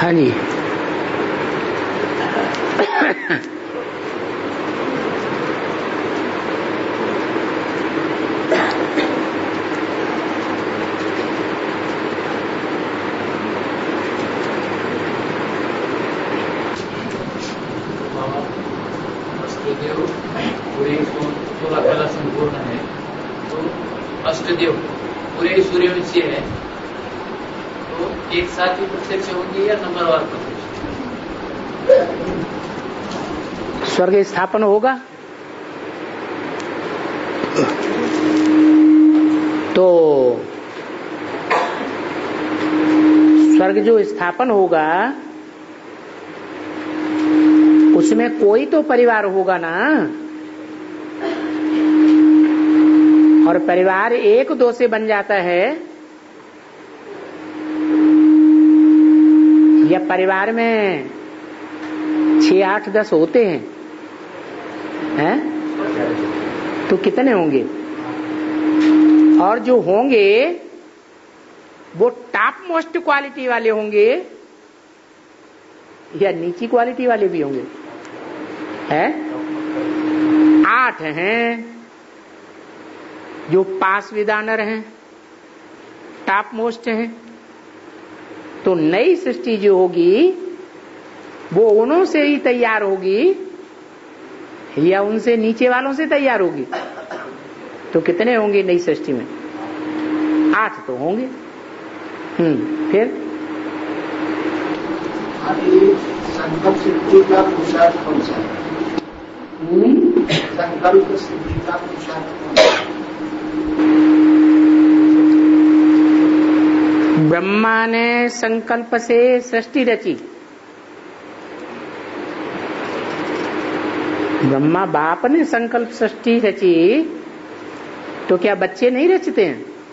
हाँ जी। अष्टदेव पूरे 16 कला संपूर्ण है, तो अष्टदेव पूरे सूर्यवंशी है, तो एक साथ ही प्रत्यक्ष होंगे या नंबरवार प्रत्यक्ष? स्वर्ग स्थापन होगा तो स्वर्ग जो स्थापन होगा उसमें कोई तो परिवार होगा ना, और परिवार एक दो से बन जाता है या परिवार में 6, 8, 10 होते हैं, तो कितने होंगे? और जो होंगे वो टॉप मोस्ट क्वालिटी वाले होंगे या नीची क्वालिटी वाले भी होंगे? 8 हैं जो पास विदानर हैं, टॉप मोस्ट हैं। तो नई सृष्टि जो होगी वो उन्हों से ही तैयार होगी या उनसे नीचे वालों से तैयार होगी? तो कितने होंगे नई सृष्टि में? 8 तो होंगे। फिर संकल्प सिद्धि का पुरुषार्थ कौन सा है? संकल्प सिद्धि का पुरुषार्थ कौन सा है? ब्रह्मा ने संकल्प से सृष्टि रची। ब्रह्मा बाप ने संकल्प सृष्टि रची, तो क्या बच्चे नहीं रचते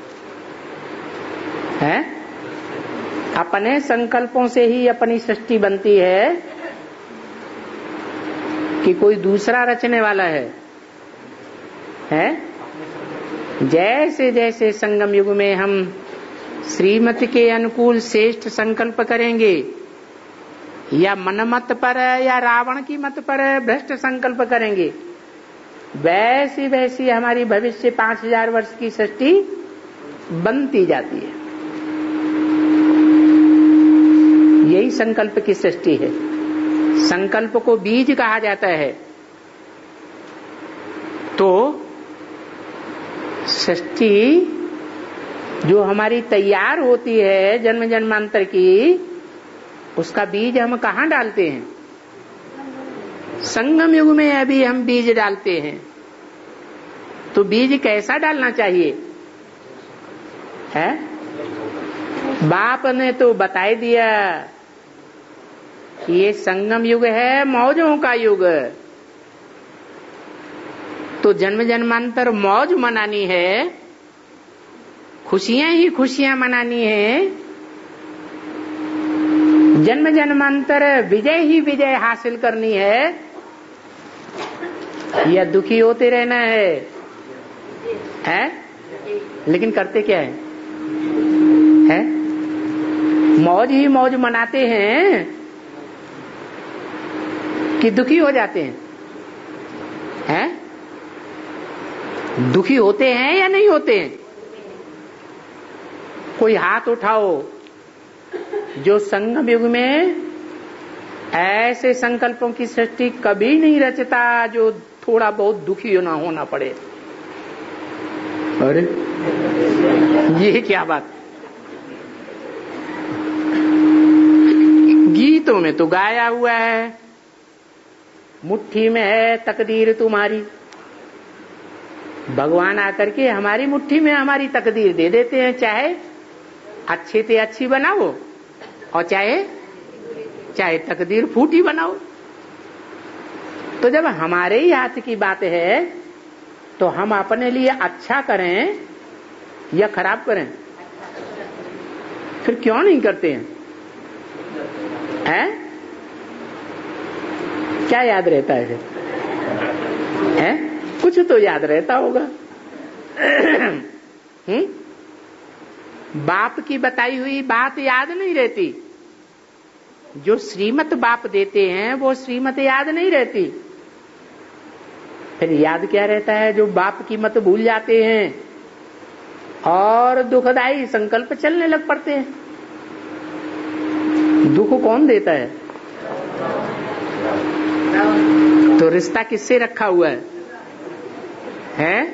हैं? अपने संकल्पों से ही अपनी सृष्टि बनती है कि कोई दूसरा रचने वाला है? जैसे जैसे संगम युग में हम श्रीमती के अनुकूल श्रेष्ठ संकल्प करेंगे या मनमत पर या रावण की मत पर भ्रष्ट संकल्प करेंगे, वैसी वैसी हमारी भविष्य 5000 वर्ष की सृष्टि बनती जाती है। यही संकल्प की सृष्टि है। संकल्प को बीज कहा जाता है। तो सृष्टि जो हमारी तैयार होती है जन्म जन्मांतर की, उसका बीज हम कहाँ डालते हैं? संगम युग में अभी हम बीज डालते हैं। तो बीज कैसा डालना चाहिए है? बाप ने तो बता दिया कि ये संगम युग है, मौजों का युग। तो जन्म जन्मांतर मौज मनानी है, खुशियां ही खुशियां मनानी है, जन्म जन्मांतर विजय ही विजय हासिल करनी है, या दुखी होते रहना है? लेकिन करते क्या है? मौज ही मौज मनाते हैं कि दुखी हो जाते हैं? दुखी होते हैं या नहीं होते हैं? कोई हाथ उठाओ जो संगम युग में ऐसे संकल्पों की सृष्टि कभी नहीं रचता जो थोड़ा बहुत दुखी ना होना पड़े। अरे ये क्या बात? गीतों में तो गाया हुआ है, मुट्ठी में है तकदीर तुम्हारी। भगवान आकर के हमारी मुट्ठी में हमारी तकदीर दे देते हैं, चाहे अच्छे से अच्छी बनाओ और चाहे तकदीर फूटी बनाओ। तो जब हमारे ही हाथ की बात है तो हम अपने लिए अच्छा करें या खराब करें? फिर क्यों नहीं करते हैं? क्या याद रहता है? कुछ तो याद रहता होगा। बाप की बताई हुई बात याद नहीं रहती, जो श्रीमत बाप देते हैं वो श्रीमत याद नहीं रहती, फिर याद क्या रहता है? जो बाप की मत भूल जाते हैं और दुखदाई संकल्प चलने लग पड़ते हैं। दुख कौन देता है? तो रिश्ता किससे रखा हुआ है? हैं?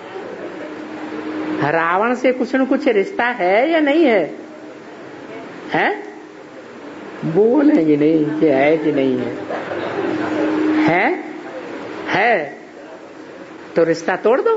रावण से कुछ न कुछ रिश्ता है या नहीं है? हैं? बोलेंगे नहीं कि है कि नहीं है? है तो रिश्ता तोड़ दो।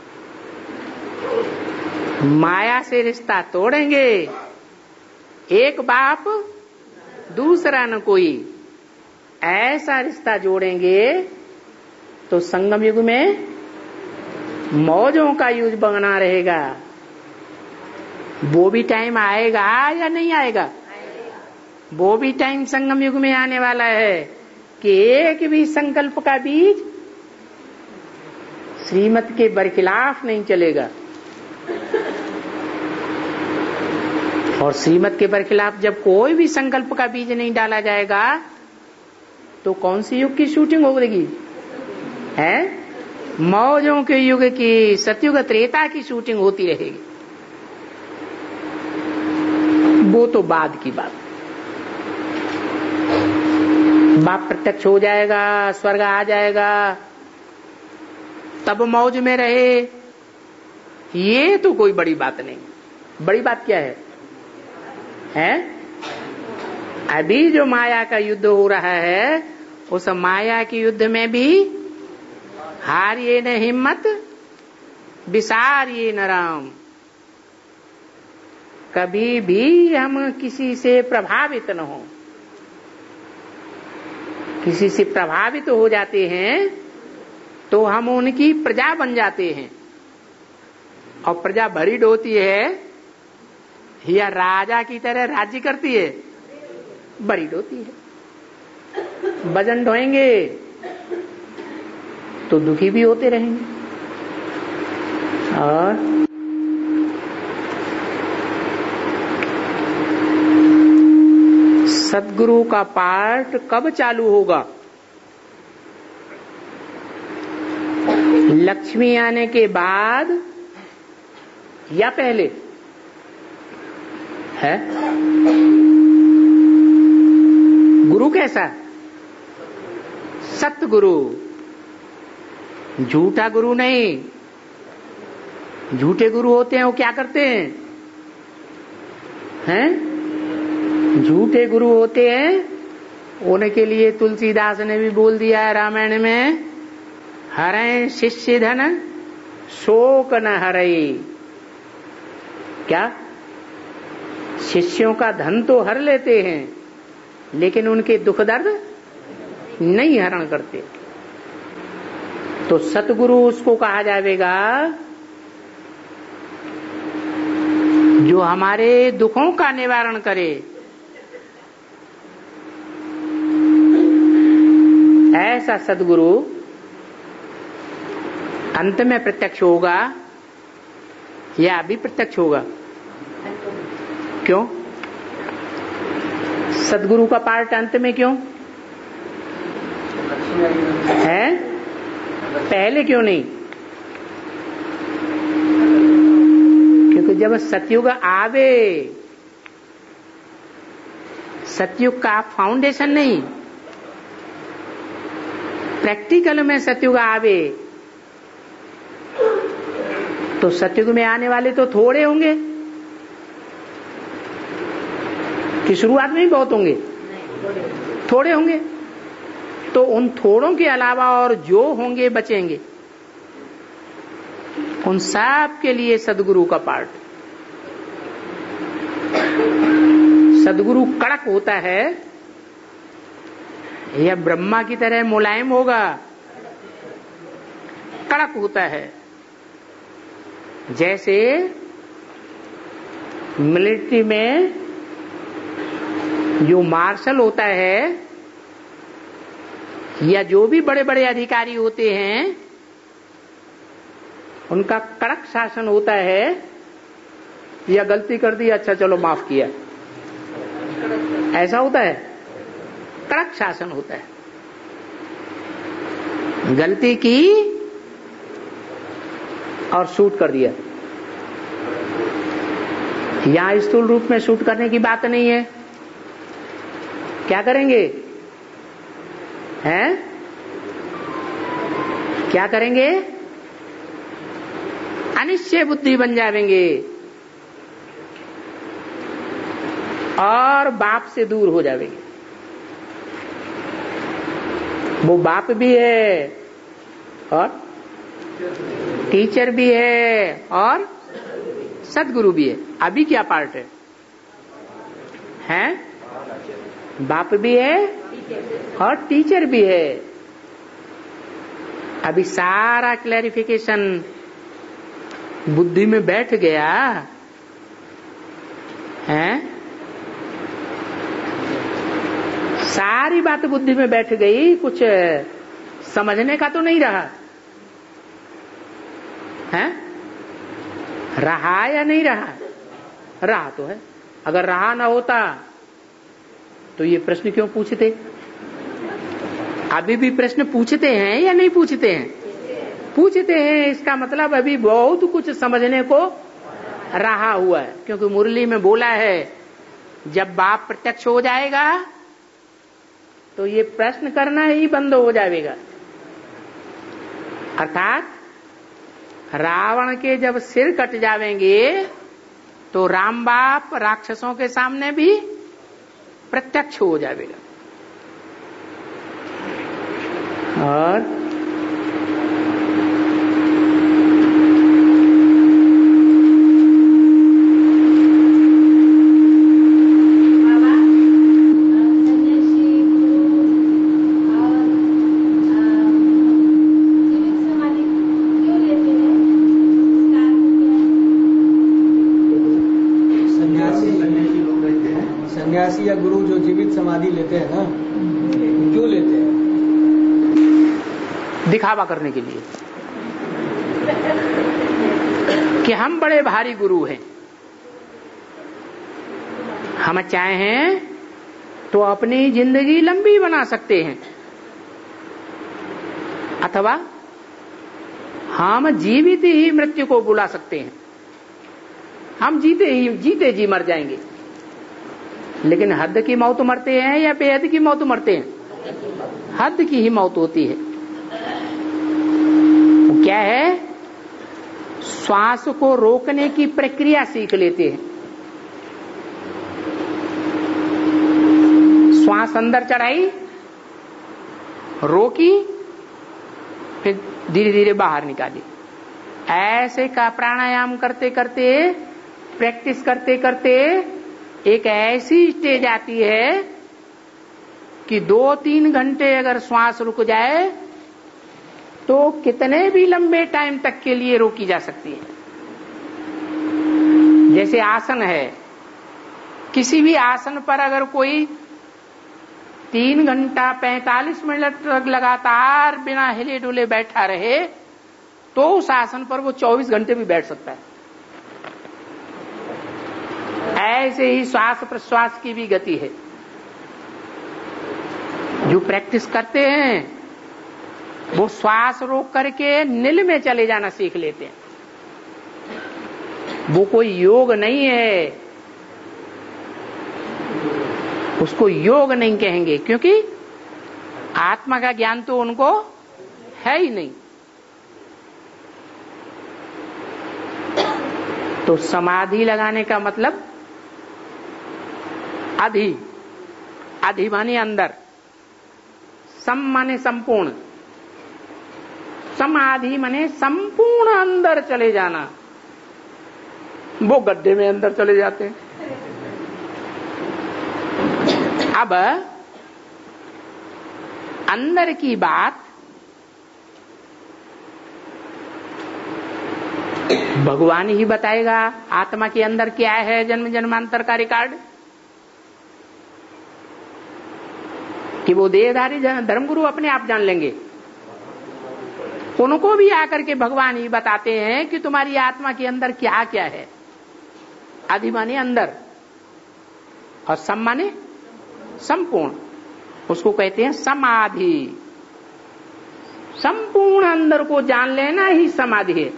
माया से रिश्ता तोड़ेंगे, एक बाप दूसरा न कोई, ऐसा रिश्ता जोड़ेंगे तो संगम युग में मौजों का युग बना रहेगा। वो भी टाइम आएगा या नहीं आएगा? वो भी टाइम संगम युग में आने वाला है कि एक भी संकल्प का बीज श्रीमत के बरखिलाफ नहीं चलेगा। और श्रीमत के बरखिलाफ जब कोई भी संकल्प का बीज नहीं डाला जाएगा तो कौन सी युग की शूटिंग होगी? है मौजों के युग की, सतयुग त्रेता की शूटिंग होती रहेगी। वो तो बाद की बात। बाप प्रत्यक्ष हो जाएगा, स्वर्ग आ जाएगा, तब मौज में रहे, ये तो कोई बड़ी बात नहीं। बड़ी बात क्या है? अभी जो माया का युद्ध हो रहा है, उस माया के युद्ध में भी हारिए न हिम्मत, विसारिए न राम। कभी भी हम किसी से प्रभावित न हो। किसी से प्रभावित हो जाते हैं तो हम उनकी प्रजा बन जाते हैं, और प्रजा भरी होती है या राजा की तरह राज्य करती है? बड़ी होती है। वजन ढोएंगे तो दुखी भी होते रहेंगे। और सद्गुरु का पाठ कब चालू होगा? लक्ष्मी आने के बाद या पहले? है गुरु कैसा? सतगुरु, झूठा गुरु नहीं। झूठे गुरु होते हैं वो क्या करते हैं? झूठे गुरु होते हैं उनके लिए तुलसीदास ने भी बोल दिया है रामायण में, हरें शिष्य धन शोक न हरई। क्या? शिष्यों का धन तो हर लेते हैं लेकिन उनके दुख दर्द नहीं हरण करते। तो सतगुरु उसको कहा जाएगा जो हमारे दुखों का निवारण करे। ऐसा सद्गुरु अंत में प्रत्यक्ष होगा या अभी प्रत्यक्ष होगा? क्यों? सद्गुरु का पार्ट अंत में क्यों है? पहले क्यों नहीं? क्योंकि जब सतयुग आवे, सतयुग का फाउंडेशन नहीं, प्रैक्टिकल में सतयुग आवे तो सतयुग में आने वाले तो थोड़े होंगे कि शुरुआत में ही बहुत होंगे? थोड़े होंगे। तो उन थोड़ों के अलावा और जो होंगे बचेंगे, उन सब के लिए सद्गुरु का पार्ट। सद्गुरु कड़क होता है या ब्रह्मा की तरह मुलायम होगा? कड़क होता है। जैसे मिलिट्री में जो मार्शल होता है या जो भी बड़े बड़े अधिकारी होते हैं, उनका कड़क शासन होता है, या गलती कर दी अच्छा चलो माफ किया, ऐसा होता है? कड़क शासन होता है। गलती की और शूट कर दिया। यहां स्थूल रूप में शूट करने की बात नहीं है। क्या करेंगे? हैं? क्या करेंगे? अनिश्चय बुद्धि बन जाएंगे और बाप से दूर हो जाएंगे। वो बाप भी है और टीचर भी है और सदगुरु भी है। अभी क्या पार्ट है? हैं? बाप भी है और टीचर भी है। अभी सारा क्लैरिफिकेशन बुद्धि में बैठ गया है। सारी बात बुद्धि में बैठ गई, कुछ समझने का तो नहीं रहा है। रहा या नहीं रहा? रहा तो है। अगर रहा ना होता तो ये प्रश्न क्यों पूछते? अभी भी प्रश्न पूछते हैं या नहीं पूछते हैं? पूछते हैं। इसका मतलब अभी बहुत कुछ समझने को रहा हुआ है, क्योंकि मुरली में बोला है जब बाप प्रत्यक्ष हो जाएगा तो ये प्रश्न करना ही बंद हो जाएगा। अर्थात रावण के जब सिर कट जावेंगे तो राम बाप राक्षसों के सामने भी प्रत्यक्ष हो जाएगा। और सन्यासी या गुरु जो जीवित समाधि लेते हैं ना, क्यों लेते हैं? दिखावा करने के लिए कि हम बड़े भारी गुरु हैं। हम चाहें तो अपनी जिंदगी लंबी बना सकते हैं, अथवा हम जीवित ही मृत्यु को बुला सकते हैं। हम जीते जी मर जाएंगे। लेकिन हद की मौत मरते हैं या बेहद की मौत मरते हैं? हद की ही मौत होती है। वो क्या है? श्वास को रोकने की प्रक्रिया सीख लेते हैं। श्वास अंदर चढ़ाई, रोकी, फिर धीरे धीरे बाहर निकाली। ऐसे का प्राणायाम करते करते, प्रैक्टिस करते करते एक ऐसी स्टेज आती है कि 2-3 घंटे अगर श्वास रुक जाए तो कितने भी लंबे टाइम तक के लिए रोकी जा सकती है। जैसे आसन है, किसी भी आसन पर अगर कोई 3 घंटा 45 मिनट तक लगातार बिना हिले डुले बैठा रहे तो उस आसन पर वो 24 घंटे भी बैठ सकता है। ऐसे ही श्वास प्रश्वास की भी गति है। जो प्रैक्टिस करते हैं वो श्वास रोक करके नील में चले जाना सीख लेते हैं। वो कोई योग नहीं है, उसको योग नहीं कहेंगे, क्योंकि आत्मा का ज्ञान तो उनको है ही नहीं। तो समाधि लगाने का मतलब अधि माने अंदर, सम माने संपूर्ण, समाधि माने संपूर्ण अंदर चले जाना। वो गड्ढे में अंदर चले जाते हैं। अब अंदर की बात भगवान ही बताएगा। आत्मा के अंदर क्या है, जन्म जन्मांतर का रिकॉर्ड, कि वो देहधारी धर्मगुरु अपने आप जान लेंगे। उनको भी आकर के भगवान ही बताते हैं कि तुम्हारी आत्मा के अंदर क्या क्या है। अधि माने अंदर और सम माने संपूर्ण। उसको कहते हैं समाधि। संपूर्ण अंदर को जान लेना ही समाधि है।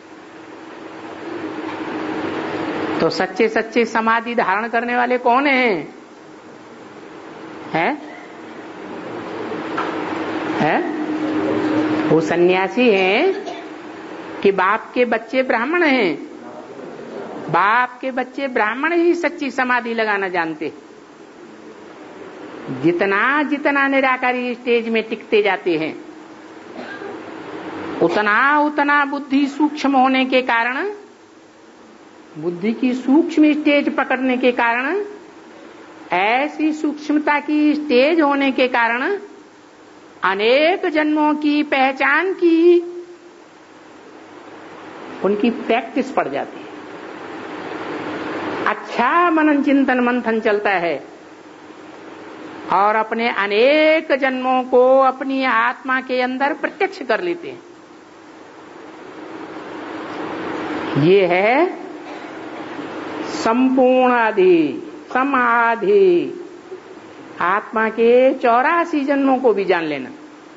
तो सच्चे सच्चे समाधि धारण करने वाले कौन हैं? है? वो सन्यासी हैं कि बाप के बच्चे ब्राह्मण हैं? बाप के बच्चे ब्राह्मण ही सच्ची समाधि लगाना जानते। जितना जितना निराकारी स्टेज में टिकते जाते हैं, उतना उतना बुद्धि सूक्ष्म होने के कारण, बुद्धि की सूक्ष्म स्टेज पकड़ने के कारण, ऐसी सूक्ष्मता की स्टेज होने के कारण अनेक जन्मों की पहचान की उनकी प्रैक्टिस पड़ जाती है। अच्छा मनन चिंतन मंथन चलता है और अपने अनेक जन्मों को अपनी आत्मा के अंदर प्रत्यक्ष कर लेते हैं। ये है संपूर्ण समाधि। आत्मा के 84 जन्मों को भी जान लेना,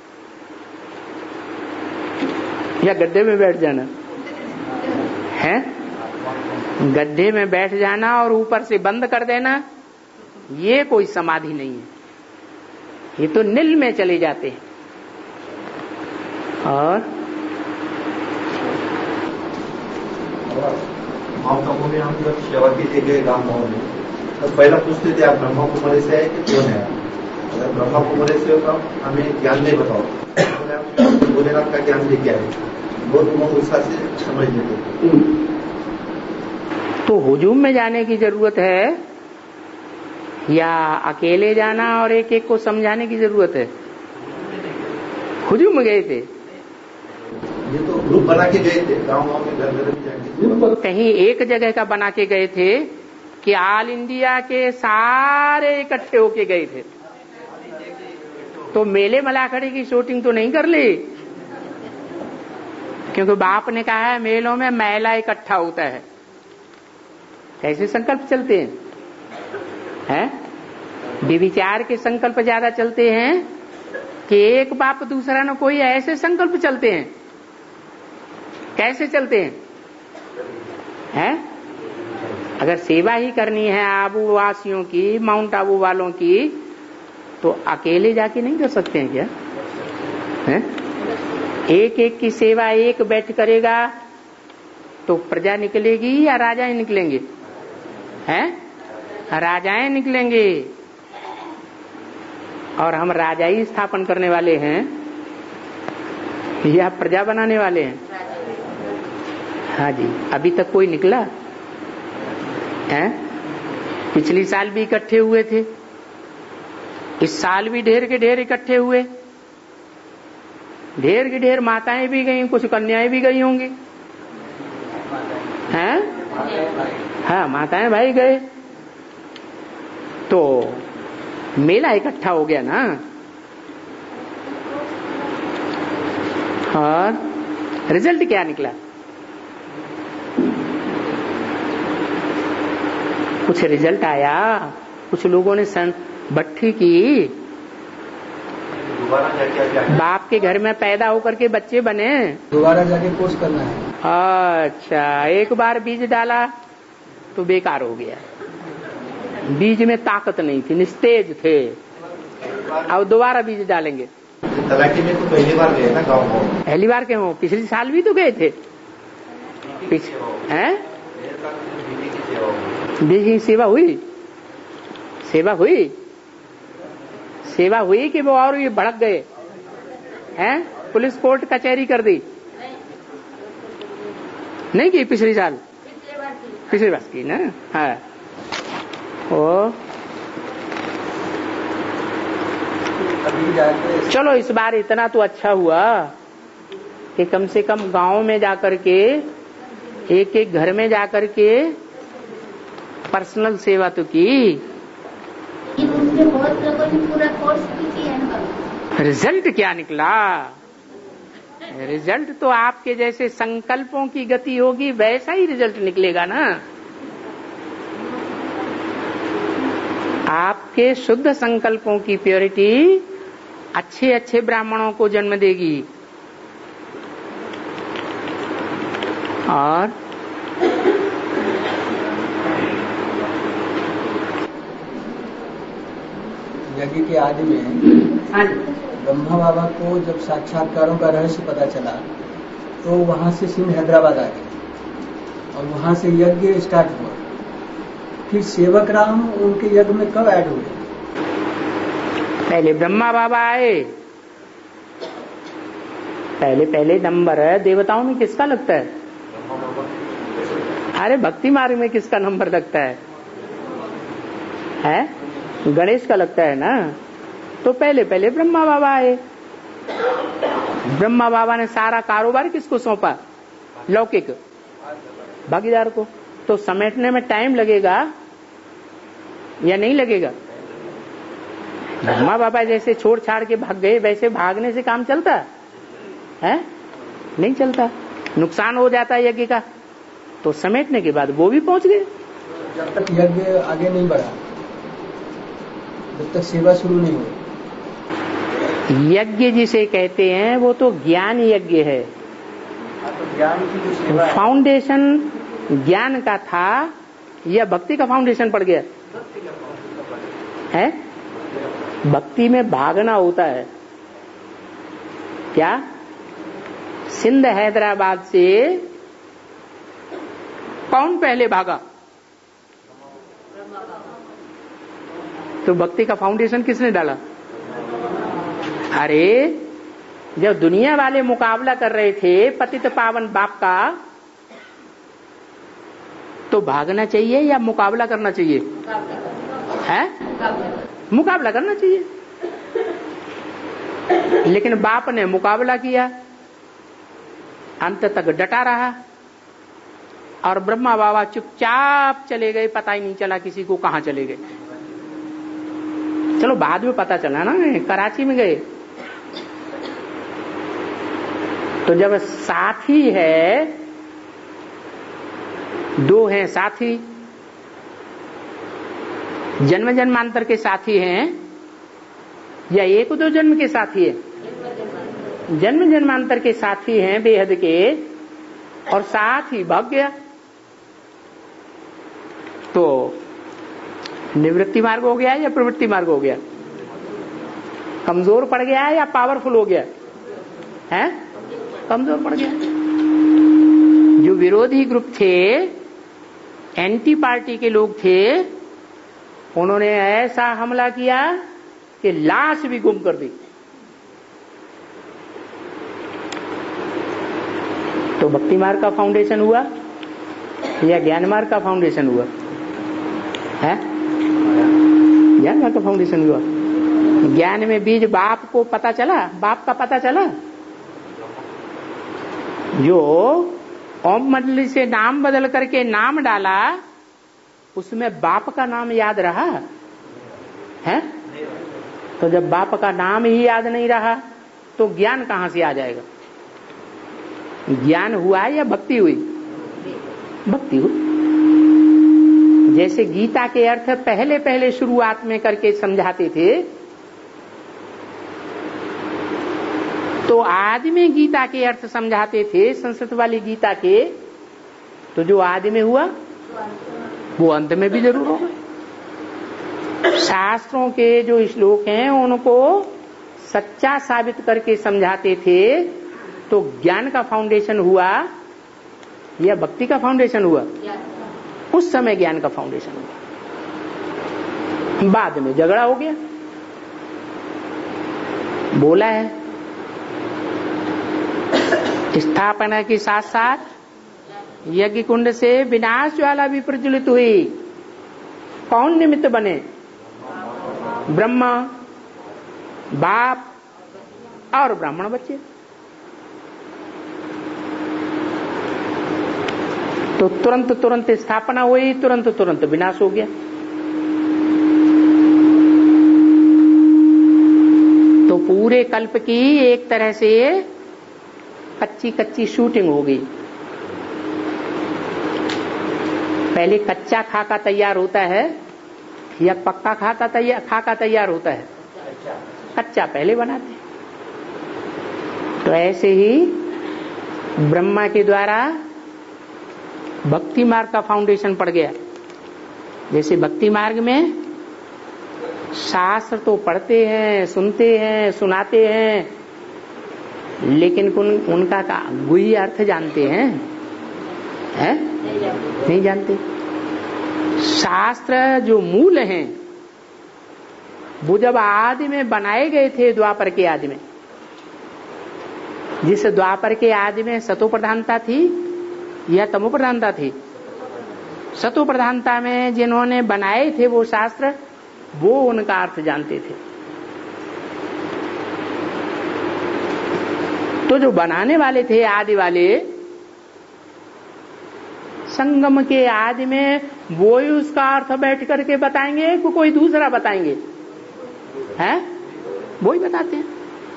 या गड्ढे में बैठ जाना है। गड्ढे में बैठ जाना और ऊपर से बंद कर देना, ये कोई समाधि नहीं है। ये तो नील में चले जाते हैं। और में हम जब सेवा के लिए गए गाँव में, तो पहला पूछते थे आप ब्रह्मा कुमारी से है कि कौन है? अगर ब्रह्मा कुमारी से हो तो हमें ज्ञान नहीं बताओ, भोलेनाथ का ज्ञान लेके आए, बहुत उत्साह से समझ लेते। तो हुजूम में जाने की जरूरत है या अकेले जाना और एक एक को समझाने की जरूरत है? हुजूम में गए थे, ये तो ग्रुप बना के गए थे, गाँव में घर घर कहीं एक जगह का बना के गए थे कि ऑल इंडिया के सारे इकट्ठे होके गए थे? तो मेले मलाखड़ी की शूटिंग तो नहीं कर ली, क्योंकि बाप ने कहा है मेलों में मेला इकट्ठा होता है। कैसे संकल्प चलते हैं? विचार के संकल्प ज्यादा चलते हैं कि एक बाप दूसरा न कोई, ऐसे संकल्प चलते हैं। कैसे चलते हैं? अगर सेवा ही करनी है आबू वासियों की, माउंट आबू वालों की, तो अकेले जाके नहीं कर सकते हैं क्या? है? एक एक की सेवा एक बैठ करेगा तो प्रजा निकलेगी या राजाएं निकलेंगे? हैं? राजाएं निकलेंगे। और हम राजाई स्थापन करने वाले हैं या प्रजा बनाने वाले हैं? हाँ जी। अभी तक कोई निकला है? पिछली साल भी इकट्ठे हुए थे, इस साल भी ढेर के ढेर इकट्ठे हुए। ढेर की ढेर माताएं भी गई, कुछ कन्याएं भी गई होंगी। हैं? हाँ, माताएं भाई गए तो मेला इकट्ठा हो गया ना। और रिजल्ट क्या निकला? कुछ रिजल्ट आया? कुछ लोगों ने भट्ठी की, बाप के घर में पैदा होकर के बच्चे बने, दोबारा जाके कोर्स करना है। अच्छा, एक बार बीज डाला तो बेकार हो गया। बीज में ताकत नहीं थी, निस्तेज थे। अब दोबारा बीज डालेंगे। तलाटी में तो पहली बार गए ना गाँव में। पहली बार क्यों हो? पिछले साल भी तो गए थे। हैं? बीज की सेवा हुई? सेवा हुई? सेवा हुई कि वो और भी भड़क गए हैं? पुलिस कोर्ट कचहरी कर दी? नहीं की पिछली साल? पिछली बार की ना। हाँ। ओ चलो, इस बार इतना तो अच्छा हुआ कि कम से कम गांव में जाकर के, एक एक घर में जाकर के पर्सनल सेवा तो की। बहुत लोगों ने पूरा कोर्स भी किया है। रिजल्ट क्या निकला? रिजल्ट तो आपके जैसे संकल्पों की गति होगी वैसा ही रिजल्ट निकलेगा ना। आपके शुद्ध संकल्पों की प्योरिटी अच्छे अच्छे ब्राह्मणों को जन्म देगी। और यज्ञ के आदि में ब्रह्मा बाबा को जब साक्षात्कारों का रहस्य पता चला तो वहां से सिंह हैदराबाद आ गए और वहां से यज्ञ स्टार्ट हुआ। फिर सेवक राम उनके यज्ञ में कब ऐड हुए? पहले ब्रह्मा बाबा आए। पहले नंबर है देवताओं में किसका लगता है? अरे भक्ति मार्ग में किसका नंबर लगता है? गणेश का लगता है ना। तो पहले ब्रह्मा बाबा आए। ब्रह्मा बाबा ने सारा कारोबार किसको सौंपा? लौकिक भागीदार को। तो समेटने में टाइम लगेगा या नहीं लगेगा? ब्रह्मा बाबा जैसे छोड़ छाड़ के भाग गए वैसे भागने से काम चलता है? नहीं चलता, नुकसान हो जाता है यज्ञ का। तो समेटने के बाद वो भी पहुंच गए। जब तक यज्ञ आगे नहीं बढ़ा, जब तक सेवा शुरू नहीं हुई। यज्ञ जिसे कहते हैं वो तो ज्ञान यज्ञ है। ज्ञान की जो सेवा फाउंडेशन ज्ञान का था या भक्ति का फाउंडेशन पड़ गया है? भक्ति में भागना होता है। क्या सिंध हैदराबाद से कौन पहले भागा? तो भक्ति का फाउंडेशन किसने डाला? अरे जब दुनिया वाले मुकाबला कर रहे थे पतित पावन बाप का, तो भागना चाहिए या मुकाबला करना चाहिए? है मुकाबला करना चाहिए। लेकिन बाप ने मुकाबला किया, अंत तक डटा रहा, और ब्रह्मा बाबा चुपचाप चले गए। पता ही नहीं चला किसी को कहां चले गए। चलो बाद में पता चला ना, कराची में गए। तो जब साथी है, दो हैं साथी, जन्म जन्मांतर के साथी हैं या एक दो जन्म के साथी है? जन्म जन्मांतर के साथी हैं बेहद के, और साथ ही भाग गया। तो निवृत्ति मार्ग हो गया या प्रवृत्ति मार्ग हो गया? कमजोर पड़ गया या पावरफुल हो गया? है कमजोर पड़ गया। जो विरोधी ग्रुप थे, एंटी पार्टी के लोग थे, उन्होंने ऐसा हमला किया कि लाश भी गुम कर दी। तो भक्ति मार्ग का फाउंडेशन हुआ या ज्ञान मार्ग का फाउंडेशन हुआ? है ज्ञान मार्ग का फाउंडेशन हुआ। ज्ञान में बीज बाप को पता चला, बाप का पता चला। जो ओम मंडली से नाम बदल करके नाम डाला, उसमें बाप का नाम याद रहा है? तो जब बाप का नाम ही याद नहीं रहा तो ज्ञान कहां से आ जाएगा? ज्ञान हुआ या भक्ति हुई? भक्ति हुई। जैसे गीता के अर्थ पहले शुरुआत में करके समझाते थे, तो आदि में गीता के अर्थ समझाते थे, संस्कृत वाली गीता के। तो जो आदि में हुआ वो अंत में भी जरूर होगा। शास्त्रों के जो श्लोक हैं उनको सच्चा साबित करके समझाते थे। तो ज्ञान का फाउंडेशन हुआ या भक्ति का फाउंडेशन हुआ? उस समय ज्ञान का फाउंडेशन हुआ। बाद में झगड़ा हो गया। बोला है स्थापना के साथ साथ यज्ञ कुंड से विनाश ज्वाला भी प्रज्वलित हुई। कौन निमित्त बने? ब्रह्मा, बाप और ब्राह्मण बच्चे। तो तुरंत स्थापना हुई, तुरंत विनाश हो गया। तो पूरे कल्प की एक तरह से कच्ची शूटिंग हो गई। पहले कच्चा खाका तैयार होता है, या पक्का खाका तैयार होता है? कच्चा पहले बनाते। तो ऐसे ही ब्रह्मा के द्वारा भक्ति मार्ग का फाउंडेशन पड़ गया। जैसे भक्ति मार्ग में शास्त्र तो पढ़ते हैं, सुनते हैं, सुनाते हैं, लेकिन उनका गुह्य अर्थ जानते हैं? नहीं जानते। शास्त्र जो मूल हैं वो जब आदि में बनाए गए थे, द्वापर के आदि में, जिस द्वापर के आदि में सतो प्रधानता थी या तमो प्रधानता थी? सतो प्रधानता में जिन्होंने बनाए थे वो शास्त्र, वो उनका अर्थ जानते थे। तो जो बनाने वाले थे आदि वाले, संगम के आदि में वो ही उसका अर्थ बैठ करके बताएंगे कि कोई दूसरा बताएंगे? हैं? वो ही बताते हैं।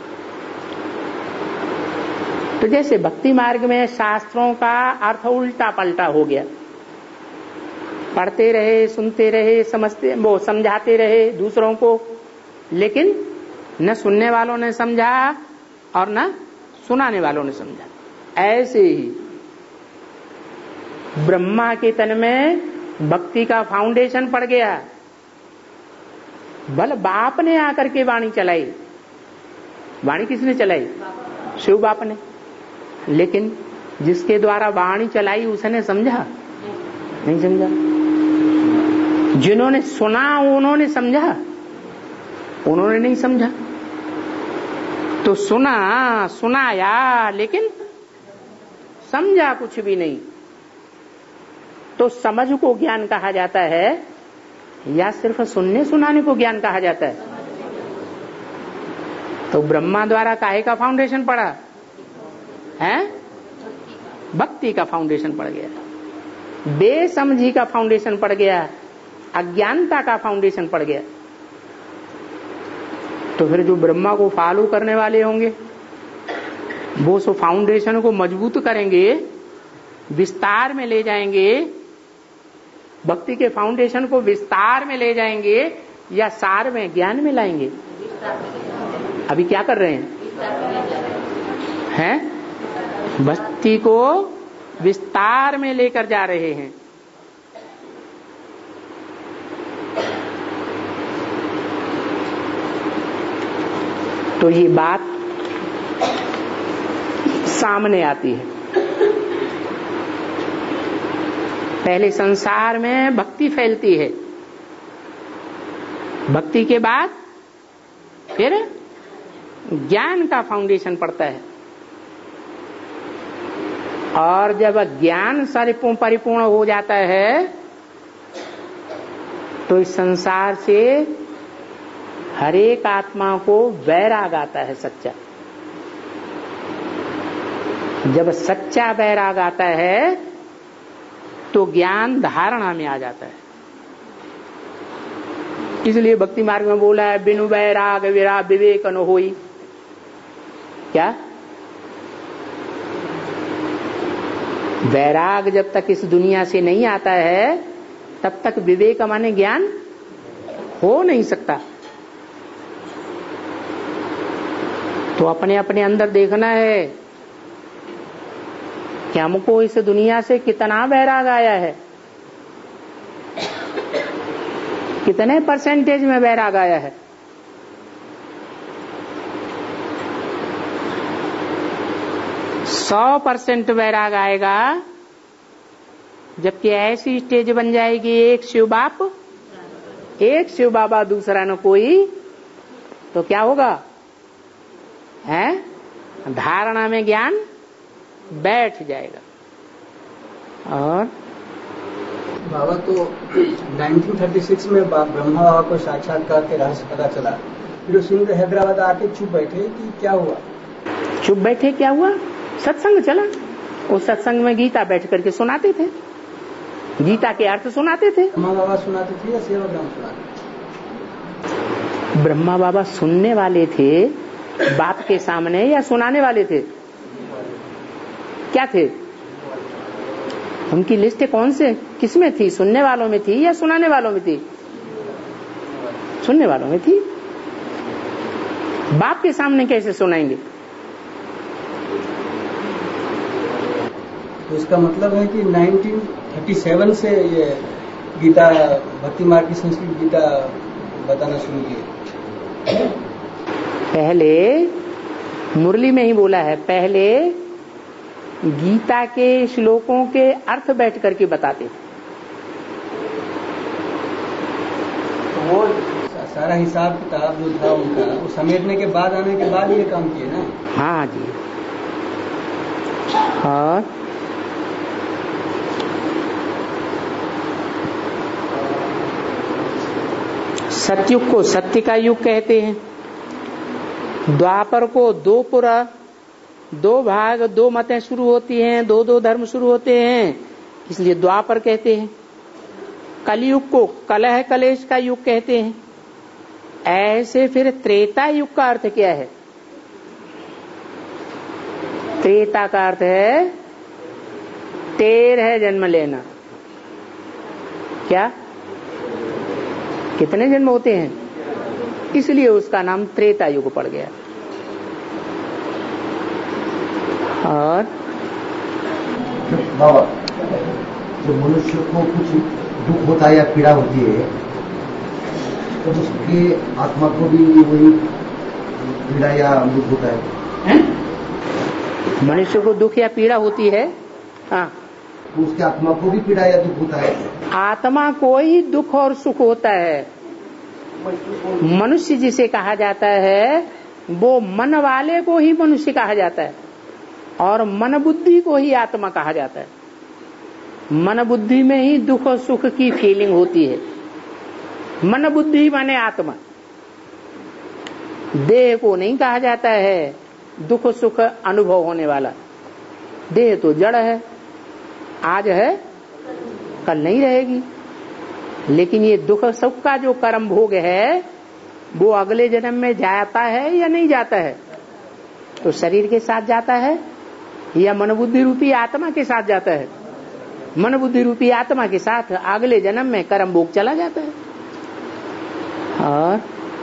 तो जैसे भक्ति मार्ग में शास्त्रों का अर्थ उल्टा पलटा हो गया, पढ़ते रहे, सुनते रहे, समझते, वो समझाते रहे दूसरों को, लेकिन न सुनने वालों ने समझा और न सुनाने वालों ने समझा। ऐसे ही ब्रह्मा के तन में भक्ति का फाउंडेशन पड़ गया। बल बाप ने आकर के वाणी चलाई। वाणी किसने चलाई? शिव बाप ने। लेकिन जिसके द्वारा वाणी चलाई उसने समझा? नहीं समझा। जिन्होंने सुना उन्होंने समझा? उन्होंने नहीं समझा। तो सुनाया लेकिन समझा कुछ भी नहीं। तो समझ को ज्ञान कहा जाता है या सिर्फ सुनने सुनाने को ज्ञान कहा जाता है? तो ब्रह्मा द्वारा काहे का फाउंडेशन पड़ा है? भक्ति का फाउंडेशन पड़ गया, बेसमझी का फाउंडेशन पड़ गया, अज्ञानता का फाउंडेशन पड़ गया। तो फिर जो ब्रह्मा को फॉलो करने वाले होंगे वो सो फाउंडेशन को मजबूत करेंगे, विस्तार में ले जाएंगे, भक्ति के फाउंडेशन को विस्तार में ले जाएंगे या सार में ज्ञान में लाएंगे? अभी क्या कर रहे हैं? भक्ति को विस्तार में लेकर जा रहे हैं। तो ये बात सामने आती है। पहले संसार में भक्ति फैलती है, भक्ति के बाद फिर ज्ञान का फाउंडेशन पड़ता है, और जब ज्ञान परिपूर्ण हो जाता है तो इस संसार से हर एक आत्मा को वैराग आता है, सच्चा। जब सच्चा वैराग आता है तो ज्ञान धारणा में आ जाता है। इसलिए भक्ति मार्ग में बोला है, बिनु वैराग विवेक न होई। क्या? वैराग जब तक इस दुनिया से नहीं आता है तब तक विवेक माने ज्ञान हो नहीं सकता। तो अपने अपने अंदर देखना है कि हमको इस दुनिया से कितना वैराग आया है, कितने परसेंटेज में वैराग आया है। 100% वैराग आएगा, जबकि ऐसी स्टेज बन जाएगी एक शिव बाप, एक शिव बाबा, दूसरा न कोई, तो क्या होगा? है धारणा में ज्ञान बैठ जाएगा। और बाबा तो 1936 में ब्रह्मा बाबा को साक्षात्कार के रहस्य पता चला, फिर सुन के हैदराबाद आके चुप बैठे कि क्या हुआ? चुप बैठे क्या हुआ? सत्संग चला। उस सत्संग में गीता बैठ करके सुनाते थे, गीता के अर्थ सुनाते थे। ब्रह्मा बाबा सुनाते थे या सेवाग्राम सुनाते थे? ब्रह्मा बाबा सुनने वाले थे बाप के सामने या सुनाने वाले थे? क्या थे उनकी लिस्ट? कौन से किसमें थी? सुनने वालों में थी या सुनाने वालों में थी? सुनने वालों में थी। बाप के सामने कैसे सुनाएंगे? तो इसका मतलब है कि 1937 से ये गीता, भक्ति मार्ग की संस्कृत गीता बताना शुरू किए। पहले मुरली में ही बोला है, पहले गीता के श्लोकों के अर्थ बैठ करके बताते। तो वो सारा हिसाब किताब जो था उनका, वो समेटने के बाद, आने के बाद ये काम किए ना। हाँ जी। और सतयुग को सत्य का युग कहते हैं, द्वापर को दो पुरा, दो भाग, दो मतें शुरू होती हैं, दो दो धर्म शुरू होते हैं, इसलिए द्वापर कहते हैं। कलयुग को कलह कलेश का युग कहते हैं। ऐसे फिर त्रेता युग का अर्थ क्या है? त्रेता का अर्थ है 13 जन्म लेना। क्या कितने जन्म होते हैं? इसलिए उसका नाम त्रेता युग पड़ गया। और बाबा, जो मनुष्य को कुछ दुख होता है या पीड़ा होती है, तो उसके आत्मा को भी वही पीड़ा या दुख होता है? मनुष्य को दुख या पीड़ा होती है, हाँ, तो उसके आत्मा को भी पीड़ा या दुख होता है? आत्मा को ही दुख और सुख होता है। मनुष्य जिसे कहा जाता है वो मन वाले को ही मनुष्य कहा जाता है, और मन बुद्धि को ही आत्मा कहा जाता है। मन बुद्धि में ही दुख और सुख की फीलिंग होती है। मन बुद्धि माने आत्मा। देह को नहीं कहा जाता है दुख सुख अनुभव होने वाला। देह तो जड़ है, आज है कल नहीं रहेगी। लेकिन ये दुख सुख का जो कर्म भोग है वो अगले जन्म में जाता है या नहीं जाता है? तो शरीर के साथ जाता है या मन बुद्धि रूपी आत्मा के साथ जाता है? मन बुद्धि रूपी आत्मा के साथ अगले जन्म में कर्म भोग चला जाता है। और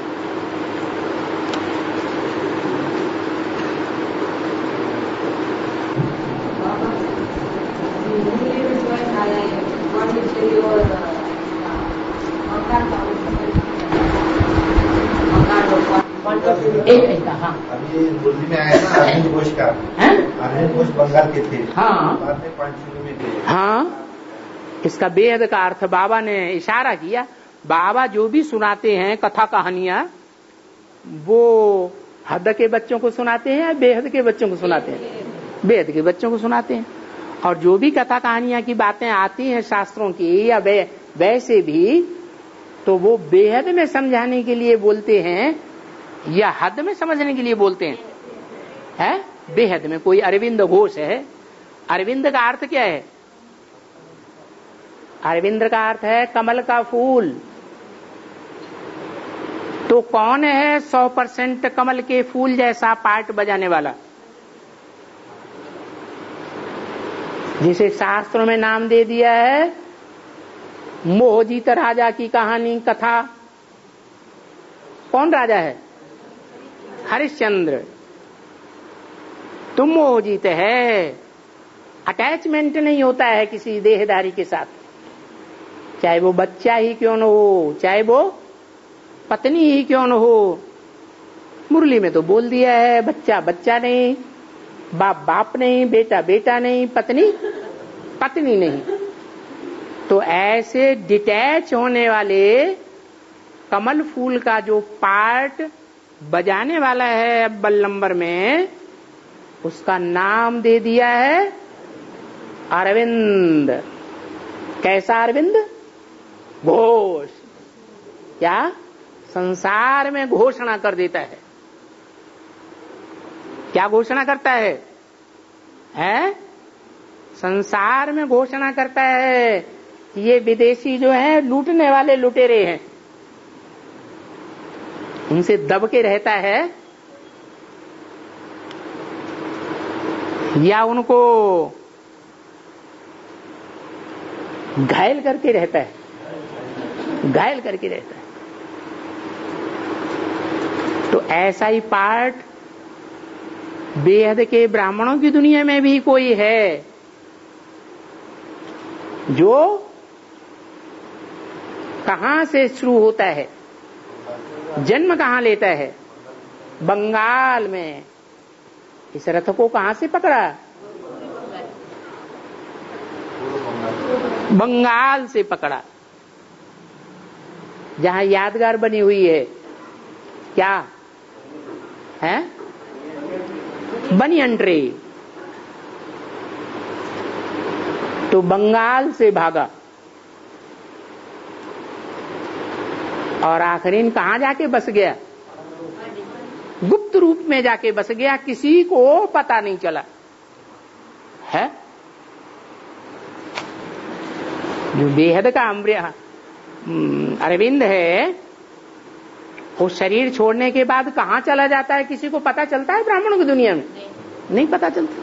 एक हाँ, अभी मुरली में आया ना अरविंद घोष का। अरविंद घोष बंगाल के थे, हाँ, बाद में पांचशूल में थे। हाँ, इसका बेहद का अर्थ बाबा ने इशारा किया। बाबा जो भी सुनाते हैं कथा कहानियां, वो हद के बच्चों को सुनाते हैं या बेहद के बच्चों को सुनाते हैं? बेहद के बच्चों को सुनाते हैं। और जो भी कथा कहानियां की बातें आती हैं शास्त्रों की या वैसे भी, तो वो बेहद में समझाने के लिए बोलते हैं या हद में समझने के लिए बोलते हैं? है बेहद में। कोई अरविंद घोष है, अरविंद का अर्थ क्या है? अरविंद का अर्थ है कमल का फूल। तो कौन है 100% कमल के फूल जैसा पार्ट बजाने वाला, जिसे शास्त्रों में नाम दे दिया है मोहजीत राजा की कहानी कथा? कौन राजा है? हरिश्चंद्र। तुम मोहजीत है, अटैचमेंट नहीं होता है किसी देहधारी के साथ, चाहे वो बच्चा ही क्यों न हो, चाहे वो पत्नी ही क्यों न हो। मुरली में तो बोल दिया है बच्चा बच्चा नहीं, बाप बाप नहीं, बेटा बेटा नहीं, पत्नी पत्नी नहीं। तो ऐसे डिटैच होने वाले कमल फूल का जो पार्ट बजाने वाला है अव्वल नंबर में, उसका नाम दे दिया है अरविंद। कैसा अरविंद? घोष। क्या संसार में घोषणा कर देता है? क्या घोषणा करता है? संसार में घोषणा करता है कि ये विदेशी जो है लूटने वाले लुटेरे हैं, उनसे दब के रहता है या उनको घायल करके रहता है? घायल करके रहता है। तो ऐसा ही पाठ बेहद के ब्राह्मणों की दुनिया में भी कोई है जो कहां से शुरू होता है, जन्म कहां लेता है? बंगाल में। इस रथ को कहां से पकड़ा? बंगाल से पकड़ा, जहां यादगार बनी हुई है। क्या है? Banyan tree. तो बंगाल से भागा और आखिरीन कहां जाके बस गया? गुप्त रूप में जाके बस गया, किसी को पता नहीं चला है। जो बेहद का अरविंद है, वो शरीर छोड़ने के बाद कहां चला जाता है किसी को पता चलता है? ब्राह्मणों की दुनिया में नहीं पता चलता।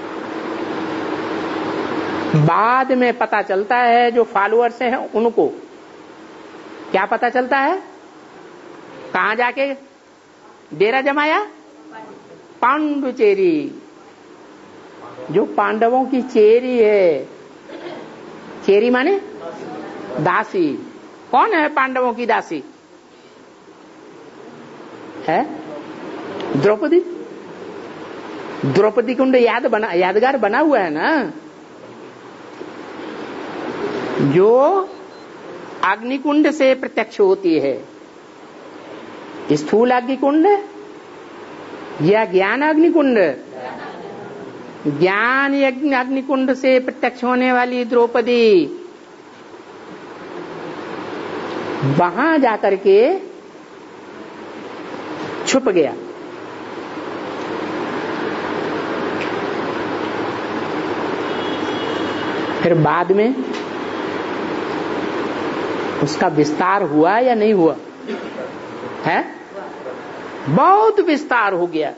बाद में पता चलता है, जो फॉलोअर्स हैं उनको क्या पता चलता है? कहां जाके डेरा जमाया? पांडुचेरी। जो पांडवों की चेरी है, चेरी माने दासी। कौन है पांडवों की दासी? है द्रौपदी। द्रौपदी कुंड यादगार बना हुआ है ना, जो अग्निकुंड से प्रत्यक्ष होती है। स्थूल अग्निकुंड या ज्ञान अग्निकुंड? ज्ञान अग्निकुंड से प्रत्यक्ष होने वाली द्रौपदी वहां जाकर के छुप गया। फिर बाद में उसका विस्तार हुआ या नहीं हुआ है? बहुत विस्तार हो गया।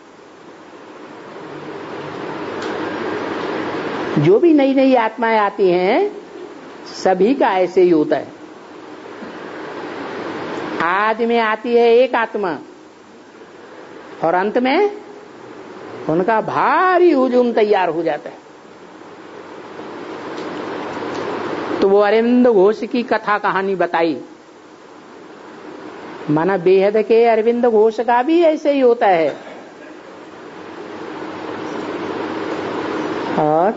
जो भी नई नई आत्माएं आती हैं, सभी का ऐसे ही होता है। आदि में आती है एक आत्मा और अंत में उनका भारी हुजूम तैयार हो जाता है। तो वो अरविंद घोष की कथा कहानी बताई, माना बेहद के अरविंद घोष का भी ऐसे ही होता है। और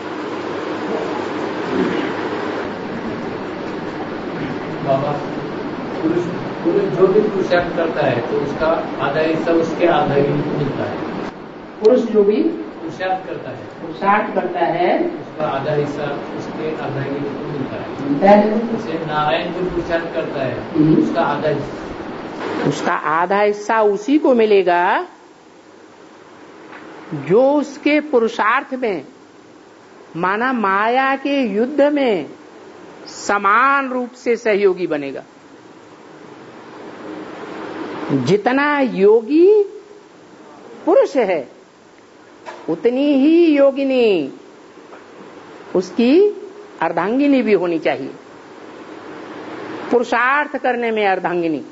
बाबा पुरुष जो भी पुरुषार्थ करता है तो उसका आधा हिस्सा उसके आधा ही मिलता है। पुरुष जो भी पुरुषार्थ करता है, पुरुषार्थ करता है, उसका आधा हिस्सा उसके आधा ही मिलता है। जैसे नारायण जो पुरुषार्थ करता है उसका आधा हिस्सा, उसका आधा हिस्सा उसी को मिलेगा जो उसके पुरुषार्थ में, माना माया के युद्ध में समान रूप से सहयोगी बनेगा। जितना योगी पुरुष है उतनी ही योगिनी उसकी अर्धांगिनी भी होनी चाहिए। पुरुषार्थ करने में अर्धांगिनी,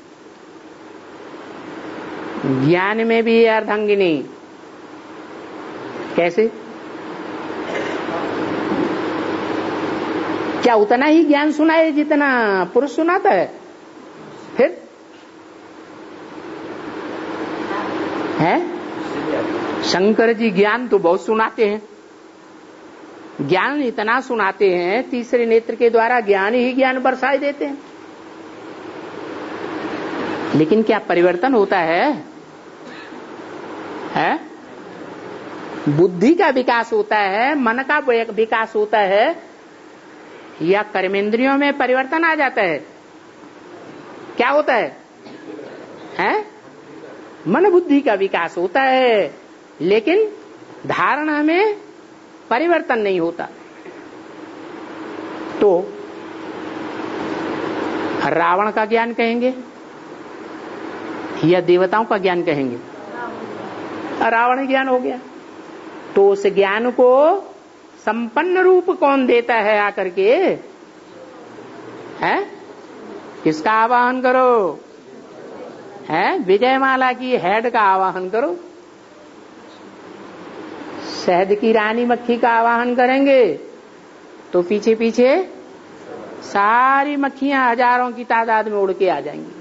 ज्ञान में भी अर्धांगिनी। कैसे? क्या उतना ही ज्ञान सुनाए जितना पुरुष सुनाता है? फिर है शंकर जी ज्ञान तो बहुत सुनाते हैं, ज्ञान इतना सुनाते हैं, तीसरे नेत्र के द्वारा ज्ञान ही ज्ञान बरसाए देते हैं। लेकिन क्या परिवर्तन होता है? बुद्धि का विकास होता है, मन का विकास होता है, या कर्मेंद्रियों में परिवर्तन आ जाता है? क्या होता है? मन बुद्धि का विकास होता है, लेकिन धारणा में परिवर्तन नहीं होता। तो रावण का ज्ञान कहेंगे या देवताओं का ज्ञान कहेंगे? रावण ज्ञान हो गया। तो उस ज्ञान को संपन्न रूप कौन देता है आकर के? है किसका आवाहन करो? है विजयमाला की हेड का आवाहन करो, शहद की रानी मक्खी का आवाहन करेंगे तो पीछे पीछे सारी मक्खियां हजारों की तादाद में उड़ के आ जाएंगी।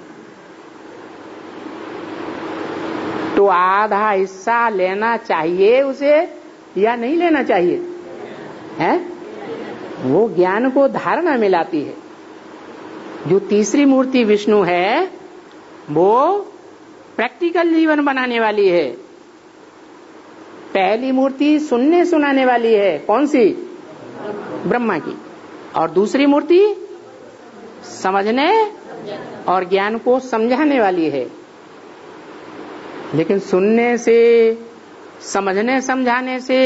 तो आधा हिस्सा लेना चाहिए उसे या नहीं लेना चाहिए? है वो ज्ञान को धारणा में लाती है। जो तीसरी मूर्ति विष्णु है वो प्रैक्टिकल जीवन बनाने वाली है। पहली मूर्ति सुनने सुनाने वाली है, कौन सी? ब्रह्मा की। और दूसरी मूर्ति समझने और ज्ञान को समझाने वाली है। लेकिन सुनने से, समझने समझाने से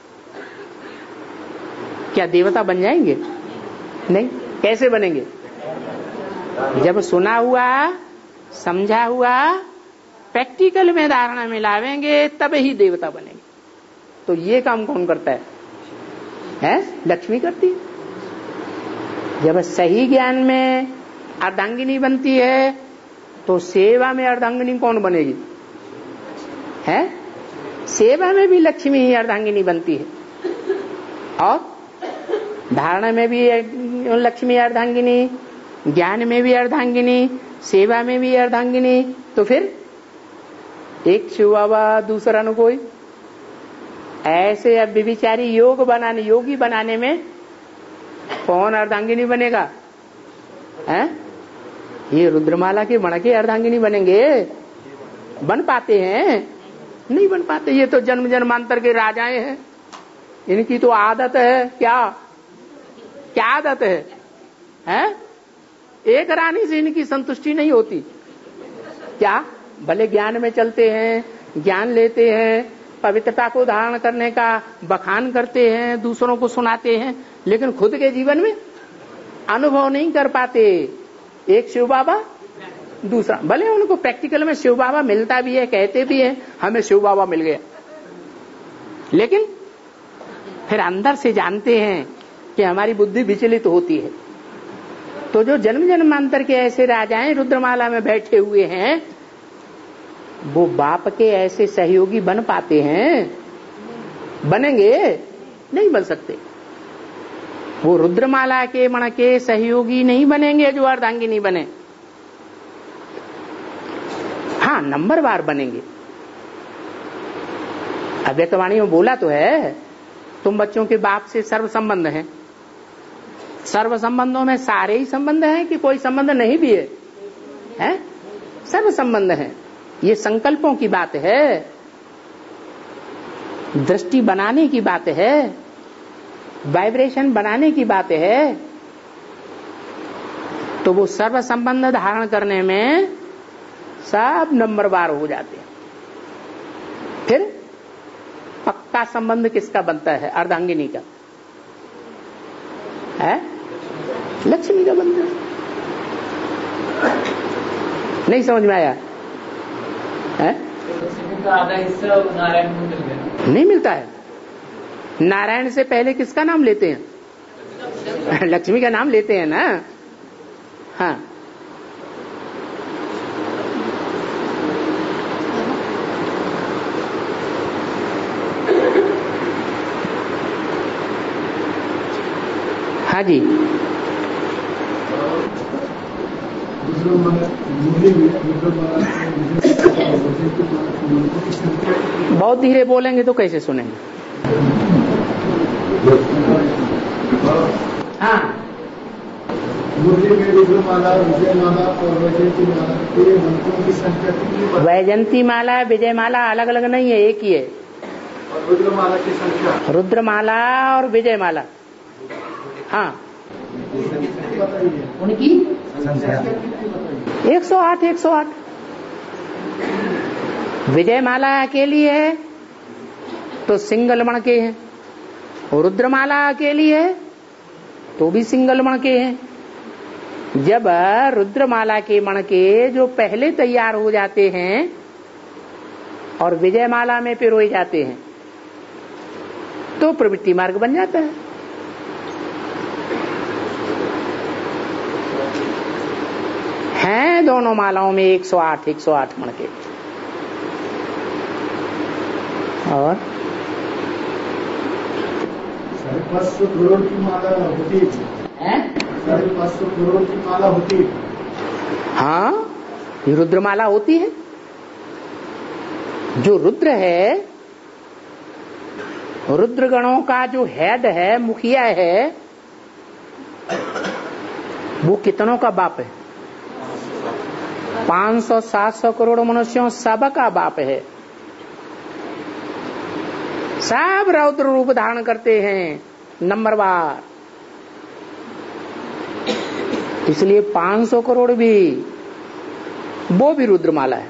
क्या देवता बन जाएंगे? नहीं। कैसे बनेंगे? जब सुना हुआ, समझा हुआ प्रैक्टिकल में धारणा में लावेंगे तब ही देवता बनेंगे। तो ये काम कौन करता है? लक्ष्मी करती है। जब सही ज्ञान में अर्धांगिनी बनती है तो सेवा में अर्धांगिनी कौन बनेगी? है सेवा में भी लक्ष्मी ही अर्धांगिनी बनती है, और धारणा में भी लक्ष्मी अर्धांगिनी, ज्ञान में भी अर्धांगिनी, सेवा में भी अर्धांगिनी। तो फिर एक शिव बाबा दूसरा न कोई। ऐसे अब विचारी योगी बनाने में कौन अर्धांगिनी बनेगा? है ये रुद्रमाला के मणके अर्धांगिनी बनेंगे? बन पाते हैं? नहीं बन पाते। ये तो जन्म जन्मांतर के राजाएं हैं, इनकी तो आदत है। क्या आदत है? एक रानी से इनकी संतुष्टि नहीं होती। क्या भले ज्ञान में चलते हैं, ज्ञान लेते हैं, पवित्रता को धारण करने का बखान करते हैं, दूसरों को सुनाते हैं, लेकिन खुद के जीवन में अनुभव नहीं कर पाते। एक शिव बाबा, दूसरा। भले उनको प्रैक्टिकल में शिव बाबा मिलता भी है, कहते भी है हमें शिव बाबा मिल गया, लेकिन फिर अंदर से जानते हैं कि हमारी बुद्धि विचलित होती है। तो जो जन्म जन्मांतर के ऐसे राजाएं रुद्रमाला में बैठे हुए हैं, वो बाप के ऐसे सहयोगी बन पाते हैं? बनेंगे? नहीं बन सकते। वो रुद्रमाला के मण के सहयोगी नहीं बनेंगे जो अर्धांगिनी बने। हाँ, नंबरवार बनेंगे। अव्यक्तवाणी में बोला तो है, तुम बच्चों के बाप से सर्व संबंध है। सर्व संबंधों में सारे ही संबंध हैं कि कोई संबंध नहीं भी है? सर्व संबंध है। ये संकल्पों की बात है, दृष्टि बनाने की बात है, वाइब्रेशन बनाने की बात है। तो वो सर्व संबंध धारण करने में सब नंबरवार हो जाते हैं। फिर पक्का संबंध किसका बनता है? अर्धांगिनी का है, लक्ष्मी का बनता है। नहीं समझ में आया? है? का आधा हिस्सा नारायण को मिल गया। नहीं मिलता है। नारायण से पहले किसका नाम लेते हैं? लक्ष्मी का नाम लेते हैं ना। हाँ, हाँ जी। बहुत धीरे बोलेंगे तो कैसे सुनेंगे? हाँ, वैजंती माला विजयमाला अलग अलग नहीं है, एक ही है। रुद्रमाला की संख्या, रुद्रमाला और विजयमाला, हाँ, उनकी 108 108। विजयमाला अकेली है तो सिंगल मण के हैं, रुद्रमाला अकेली है तो भी सिंगल मण के हैं। जब रुद्रमाला के मण के जो पहले तैयार हो जाते हैं और विजयमाला में पिरोए जाते हैं तो प्रवृत्ति मार्ग बन जाता है। हैं दोनों मालाओं में 108 मण के। और 550 करोड़ की माला होती है, 550 करोड़ की माला होती है। हाँ, ये रुद्रमाला होती है। जो रुद्र है, रुद्र गणों का जो हेड है, मुखिया है, वो कितनों का बाप है? 500-700 करोड़ मनुष्यों सबका बाप है। सब रौद्र रूप धारण करते हैं नंबरवार। इसलिए 500 करोड़ भी, वो भी रुद्रमाला है।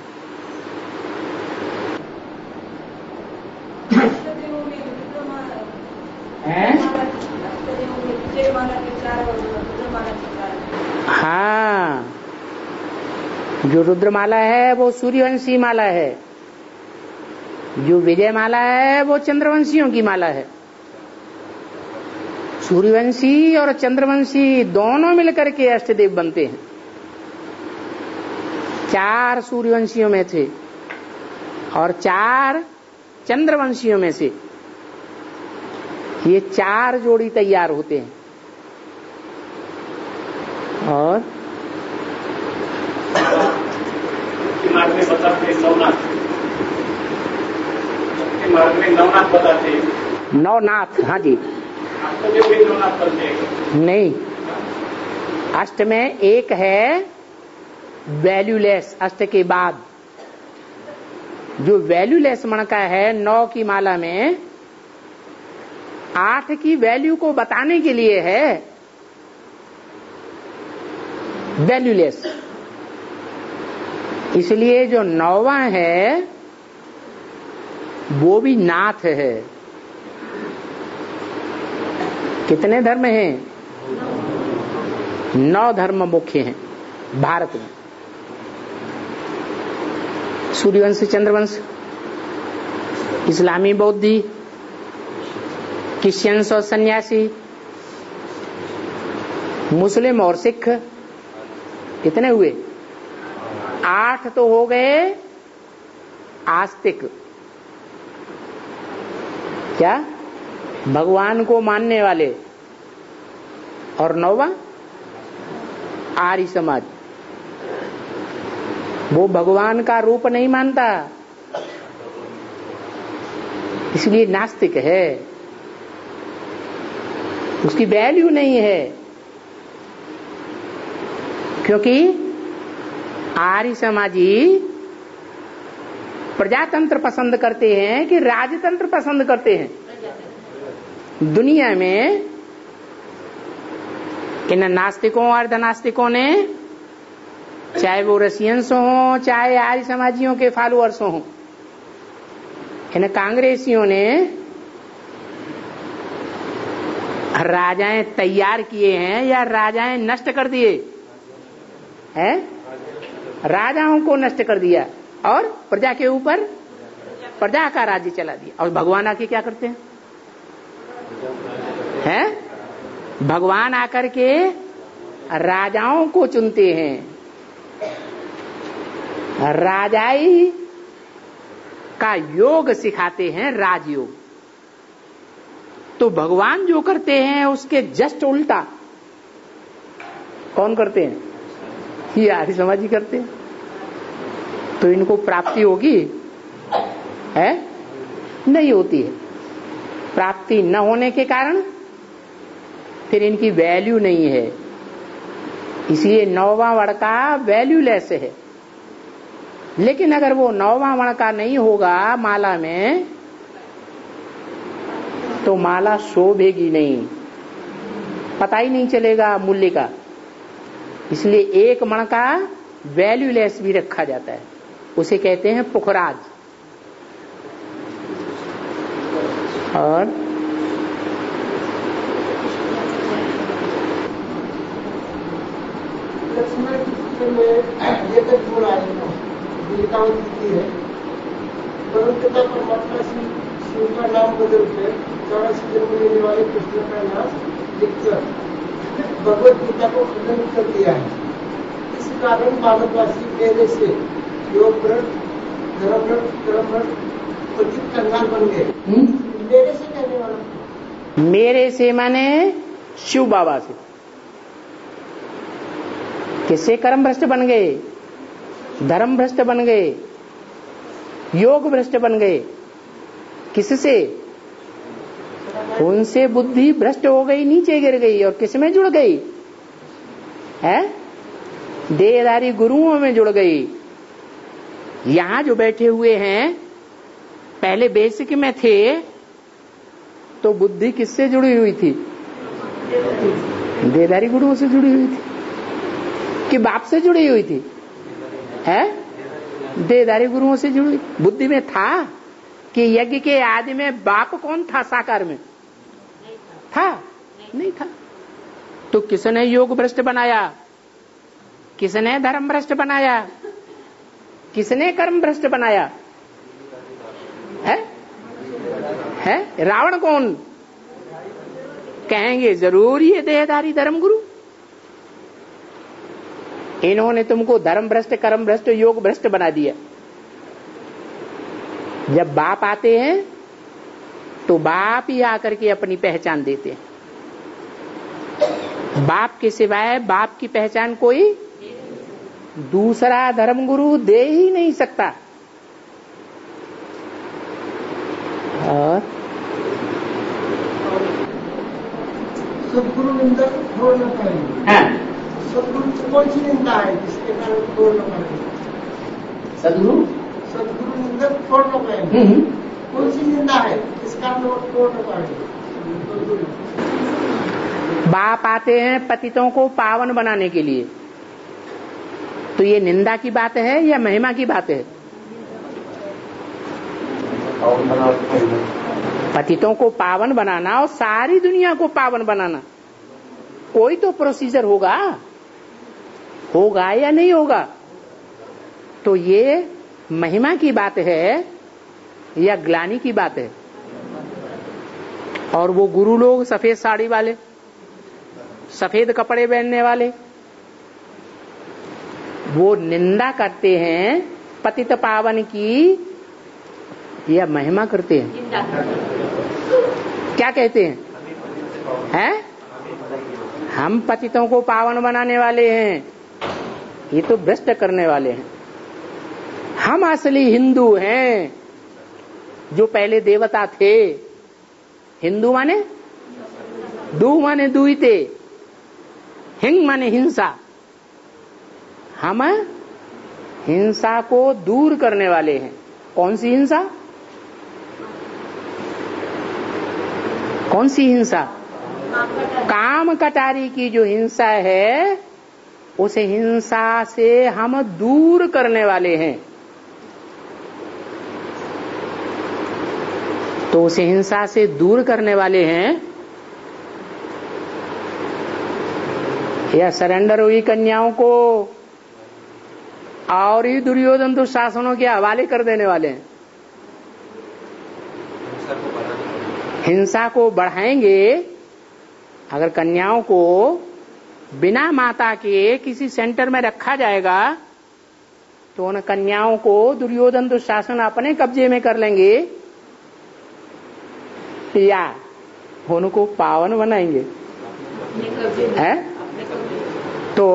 हाँ, जो रुद्रमाला है वो सूर्यवंशी माला है, जो विजय माला है वो चंद्रवंशियों की माला है। सूर्यवंशी और चंद्रवंशी दोनों मिलकर के अष्टदेव बनते हैं। 4 सूर्यवंशियों में से और 4 चंद्रवंशियों में से ये 4 जोड़ी तैयार होते हैं। और मार्ग में बताते नवनाथ, मार्ग में नवनाथ बताते हैं। नवनाथ, हाँ जी। अष्टदेव भी नवनाथ बनते हैं? नहीं, अष्ट में एक है वैल्यूलेस। अष्ट के बाद जो वैल्यूलेस मण का है 9 की माला में, 8 की वैल्यू को बताने के लिए है वैल्यूलेस। इसलिए जो 9वां है वो भी नाथ है। कितने धर्म हैं? 9 धर्म मुख्य हैं भारत में। सूर्यवंश, चंद्रवंश, इस्लामी, बौद्धि, क्रिश्चियंस और सन्यासी, मुस्लिम और सिख। कितने हुए? 8 तो हो गए आस्तिक, क्या भगवान को मानने वाले, और 9वां आर्य समाज। वो भगवान का रूप नहीं मानता, इसलिए नास्तिक है, उसकी वैल्यू नहीं है। क्योंकि आर्य समाजी प्रजातंत्र पसंद करते हैं कि राजतंत्र पसंद करते हैं। दुनिया में इन नास्तिकों और अर्धनास्तिकों ने, चाहे वो रशियंस हो चाहे आर्य समाजियों के फॉलोअर्स हो, इन कांग्रेसियों ने राजाएं तैयार किए हैं या राजाएं नष्ट कर दिए हैं? राजाओं को नष्ट कर दिया और प्रजा के ऊपर प्रजा का राज्य चला दिया। और भगवान आके क्या करते हैं? भगवान आकर के राजाओं को चुनते हैं। राजाई का योग सिखाते हैं, राजयोग। तो भगवान जो करते हैं उसके जस्ट उल्टा कौन करते हैं? ये आर्य समाजी करते हैं। तो इनको प्राप्ति होगी है? नहीं होती है। प्राप्ति न होने के कारण फिर इनकी वैल्यू नहीं है। इसलिए 9वां वर्ण का वैल्यूलेस है। लेकिन अगर वो 9वां वर्ण का नहीं होगा माला में, तो माला शोभेगी नहीं, पता ही नहीं चलेगा मूल्य का। इसलिए एक मण का वैल्यूलेस भी रखा जाता है, उसे कहते हैं पुखराज। और परमात्मा शिव का नाम बदल कर 84 जन्म लेने वाले कृष्ण का नाम लिखकर भगवत गीता को खत्म कर दिया है। इस कारण भारतवासी मेरे से योग व्रत, धर्म व्रत, कर्म व्रत, पतित कंगाल बन गए। मेरे से कहने वाला, मेरे से माने शिव बाबा से। किससे कर्म भ्रष्ट बन गए? धर्म भ्रष्ट बन गए, योग भ्रष्ट बन गए। किससे? उनसे बुद्धि भ्रष्ट हो गई, नीचे गिर गई और किस में जुड़ गई है? देहधारी गुरुओं में जुड़ गई। यहां जो बैठे हुए हैं पहले बेसिक में थे तो बुद्धि किससे जुड़ी हुई थी? देहधारी गुरुओं से जुड़ी हुई थी कि बाप से जुड़ी हुई थी? है देहधारी गुरुओं से जुड़ी। बुद्धि में था कि यज्ञ के आदि में बाप कौन था? साकार में था? नहीं था। तो किसने योग भ्रष्ट बनाया? किसने धर्म भ्रष्ट बनाया? किसने कर्म भ्रष्ट बनाया? है रावण कौन? कहेंगे जरूर ये देहधारी धर्म गुरु। इन्होंने तुमको धर्म भ्रष्ट, कर्म भ्रष्ट, योग भ्रष्ट बना दिया। जब बाप आते हैं तो बाप ही आकर के अपनी पहचान देते हैं। बाप के सिवाय बाप की पहचान कोई दूसरा धर्म गुरु दे ही नहीं सकता। और सदगुरु निंदा छोड़ना पड़ेगा। सदगुरु की कौन सी निंदा है जिसके कारण छोड़ना पड़ेगा? सदगुरु निंदा छोड़ना पड़ेगा। कौन सी निंदा है जिस कारण छोड़ना पड़ेगा? बाप आते हैं पतितों को पावन बनाने के लिए, तो ये निंदा की बात है या महिमा की बात है? पतितों को पावन बनाना और सारी दुनिया को पावन बनाना, कोई तो प्रोसीजर होगा या नहीं होगा? तो ये महिमा की बात है या ग्लानि की बात है? और वो गुरु लोग सफेद साड़ी वाले, सफेद कपड़े पहनने वाले, वो निंदा करते हैं पतित पावन की या महिमा करते हैं? क्या कहते हैं? हम पतितों को पावन बनाने वाले हैं, ये तो भ्रष्ट करने वाले हैं। हम असली हिंदू हैं, जो पहले देवता थे। हिंदू माने दू माने दुईते, हिंग माने हिंसा। हम हिंसा को दूर करने वाले हैं। कौन सी हिंसा? कौन सी हिंसा? काम कटारी की जो हिंसा है, उस हिंसा से हम दूर करने वाले हैं। तो उस हिंसा से दूर करने वाले हैं या सरेंडर हुई कन्याओं को और ही दुर्योधन दुशासनों के हवाले कर देने वाले हैं। हिंसा को बढ़ाएंगे। अगर कन्याओं को बिना माता के किसी सेंटर में रखा जाएगा तो उन कन्याओं को दुर्योधन दुशासन अपने कब्जे में कर लेंगे या उनको पावन बनाएंगे। है तो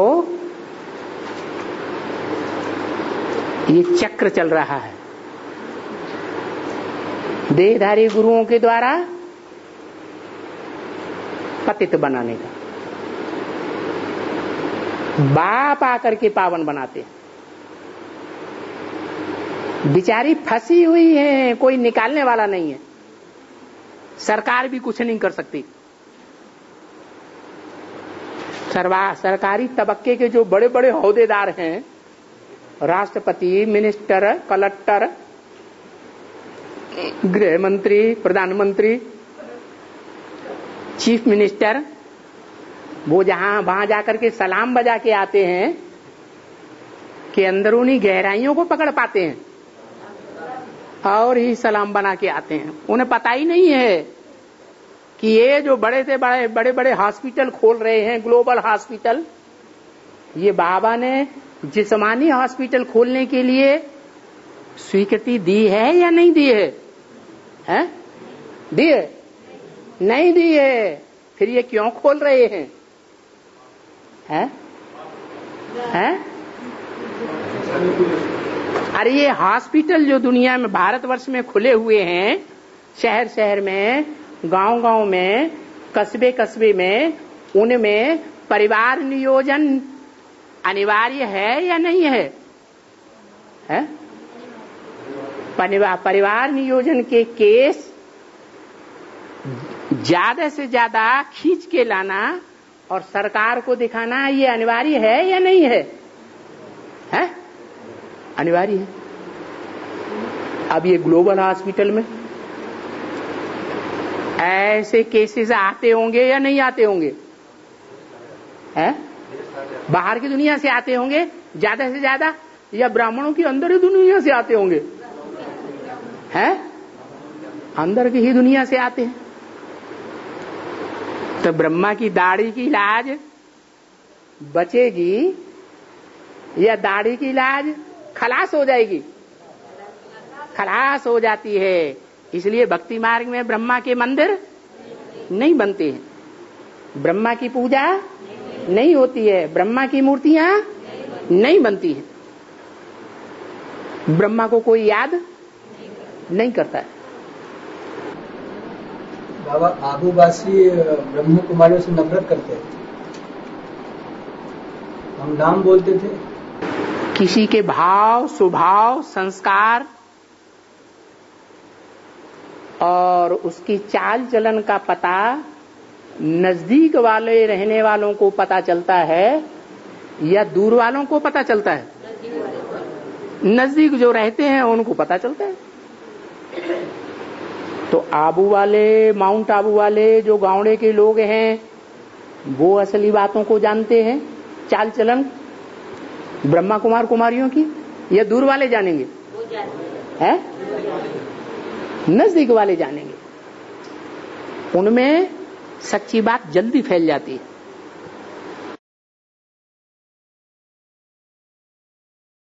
ये चक्र चल रहा है देहधारी गुरुओं के द्वारा पतित बनाने का। बाप आकर के पावन बनाते। बिचारी फंसी हुई है, कोई निकालने वाला नहीं है। सरकार भी कुछ नहीं कर सकती। सरकारी तबक्के के जो बड़े बड़े ओहदेदार हैं, राष्ट्रपति, मिनिस्टर, कलेक्टर, गृह मंत्री, प्रधानमंत्री, चीफ मिनिस्टर, वो वहां जाकर के सलाम बजा के आते हैं कि अंदरूनी गहराइयों को पकड़ पाते हैं और ही सलाम बना के आते हैं। उन्हें पता ही नहीं है कि ये जो बड़े बड़े हॉस्पिटल खोल रहे हैं, ग्लोबल हॉस्पिटल, ये बाबा ने जिस्मानी हॉस्पिटल खोलने के लिए स्वीकृति दी है या नहीं दी है? हैं? दी है? नहीं दी है। फिर ये क्यों खोल रहे हैं? हैं? हैं? अरे ये हॉस्पिटल जो दुनिया में भारतवर्ष में खुले हुए हैं, शहर शहर में, गांव गांव में, कस्बे कस्बे में, उनमें परिवार नियोजन अनिवार्य है या नहीं है? है? परिवार नियोजन के केस ज्यादा से ज्यादा खींच के लाना और सरकार को दिखाना, ये अनिवार्य है या नहीं है? है? अनिवार्य है। अब ये ग्लोबल हॉस्पिटल में ऐसे केसेस आते होंगे या नहीं आते होंगे? हैं? बाहर की दुनिया से आते होंगे ज्यादा से ज्यादा, या ब्राह्मणों की अंदर ही दुनिया से आते होंगे? हैं? अंदर की ही दुनिया से आते हैं। तो ब्रह्मा की दाढ़ी की लाज बचेगी या दाढ़ी की लाज खलास हो जाएगी? खलास हो जाती है। इसलिए भक्ति मार्ग में ब्रह्मा के मंदिर नहीं बनते हैं, ब्रह्मा की पूजा नहीं होती है, ब्रह्मा की मूर्तियां नहीं बनती है, ब्रह्मा को कोई याद नहीं करता है। बाबा आबूबासी ब्रह्म कुमारियों से नफरत करते थे, हम नाम बोलते थे। किसी के भाव, स्वभाव, संस्कार और उसकी चाल चलन का पता नजदीक वाले रहने वालों को पता चलता है या दूर वालों को पता चलता है? नजदीक जो रहते हैं उनको पता चलता है। तो आबू वाले, माउंट आबू वाले जो गावड़े के लोग हैं, वो असली बातों को जानते हैं, चाल चलन ब्रह्मा कुमार कुमारियों की, या दूर वाले जानेंगे? है? नजदीक वाले जानेंगे। उनमें सच्ची बात जल्दी फैल जाती है।